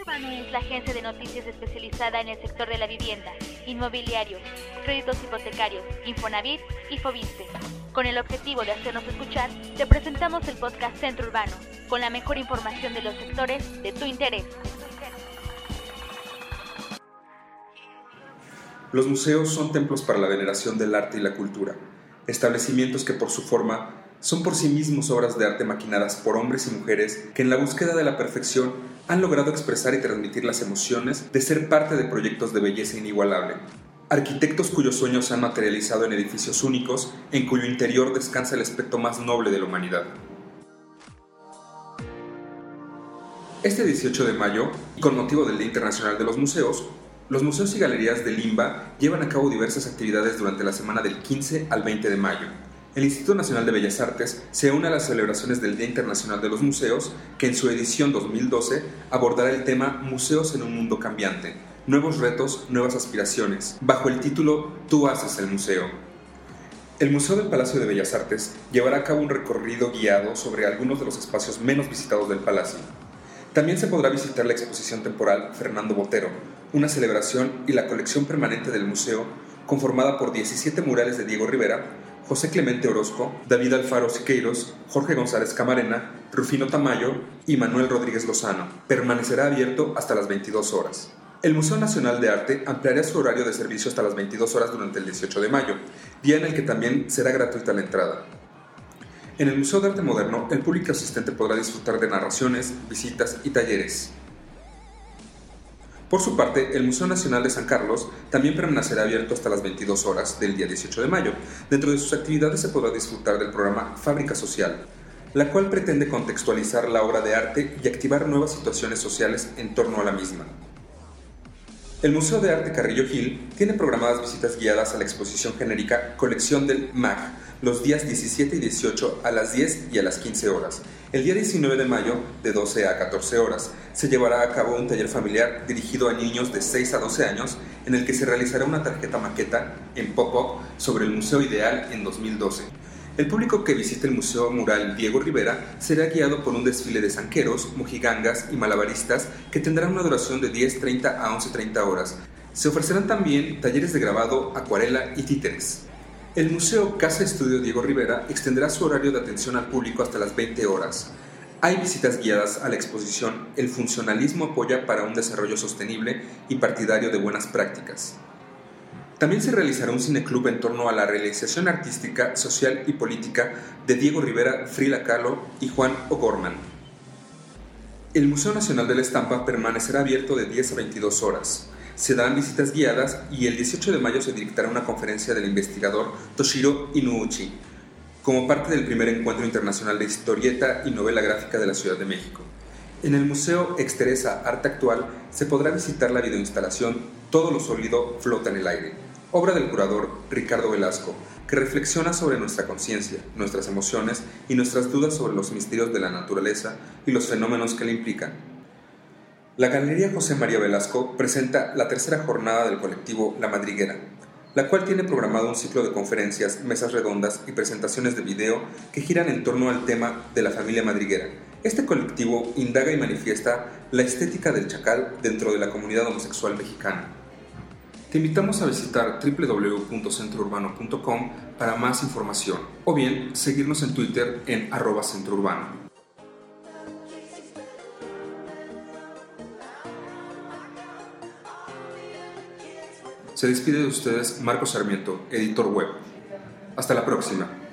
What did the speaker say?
Urbano es la agencia de noticias especializada en el sector de la vivienda, inmobiliarios, créditos hipotecarios, Infonavit y Foviste. Con el objetivo de hacernos escuchar, te presentamos el podcast Centro Urbano, con la mejor información de los sectores de tu interés. Los museos son templos para la veneración del arte y la cultura, establecimientos que por su forma son por sí mismos obras de arte maquinadas por hombres y mujeres que en la búsqueda de la perfección han logrado expresar y transmitir las emociones de ser parte de proyectos de belleza inigualable. Arquitectos cuyos sueños se han materializado en edificios únicos, en cuyo interior descansa el aspecto más noble de la humanidad. Este 18 de mayo, y con motivo del Día Internacional de los Museos, los museos y galerías de Limba llevan a cabo diversas actividades durante la semana del 15 al 20 de mayo. El Instituto Nacional de Bellas Artes se une a las celebraciones del Día Internacional de los Museos, que en su edición 2012 abordará el tema Museos en un mundo cambiante, nuevos retos, nuevas aspiraciones, bajo el título Tú haces el museo. El Museo del Palacio de Bellas Artes llevará a cabo un recorrido guiado sobre algunos de los espacios menos visitados del palacio. También se podrá visitar la exposición temporal Fernando Botero, una celebración y la colección permanente del museo, conformada por 17 murales de Diego Rivera, José Clemente Orozco, David Alfaro Siqueiros, Jorge González Camarena, Rufino Tamayo y Manuel Rodríguez Lozano. Permanecerá abierto hasta las 22 horas. El Museo Nacional de Arte ampliará su horario de servicio hasta las 22 horas durante el 18 de mayo, día en el que también será gratuita la entrada. En el Museo de Arte Moderno, el público asistente podrá disfrutar de narraciones, visitas y talleres. Por su parte, el Museo Nacional de San Carlos también permanecerá abierto hasta las 22 horas del día 18 de mayo. Dentro de sus actividades se podrá disfrutar del programa Fábrica Social, la cual pretende contextualizar la obra de arte y activar nuevas situaciones sociales en torno a la misma. El Museo de Arte Carrillo Gil tiene programadas visitas guiadas a la exposición genérica Colección del MAG, los días 17 y 18 a las 10 y a las 15 horas. El día 19 de mayo, de 12 a 14 horas, se llevará a cabo un taller familiar dirigido a niños de 6 a 12 años, en el que se realizará una tarjeta maqueta en pop-up sobre el Museo Ideal en 2012. El público que visite el Museo Mural Diego Rivera será guiado por un desfile de zanqueros, mojigangas y malabaristas que tendrán una duración de 10:30 a 11:30 horas. Se ofrecerán también talleres de grabado, acuarela y títeres. El Museo Casa Estudio Diego Rivera extenderá su horario de atención al público hasta las 20 horas. Hay visitas guiadas a la exposición El funcionalismo apoya para un desarrollo sostenible y partidario de buenas prácticas. También se realizará un cineclub en torno a la realización artística, social y política de Diego Rivera, Frida Kahlo y Juan O'Gorman. El Museo Nacional de la Estampa permanecerá abierto de 10 a 22 horas. Se dan visitas guiadas y el 18 de mayo se dictará una conferencia del investigador Toshiro Inuuchi, como parte del primer encuentro internacional de historieta y novela gráfica de la Ciudad de México. En el Museo Exteresa Arte Actual se podrá visitar la videoinstalación Todo lo sólido flota en el aire, obra del curador Ricardo Velasco, que reflexiona sobre nuestra conciencia, nuestras emociones y nuestras dudas sobre los misterios de la naturaleza y los fenómenos que la implican. La Galería José María Velasco presenta la tercera jornada del colectivo La Madriguera, la cual tiene programado un ciclo de conferencias, mesas redondas y presentaciones de video que giran en torno al tema de la familia madriguera. Este colectivo indaga y manifiesta la estética del chacal dentro de la comunidad homosexual mexicana. Te invitamos a visitar www.centrourbano.com para más información o bien seguirnos en Twitter en @centrourbano. Se despide de ustedes Marcos Sarmiento, editor web. Hasta la próxima.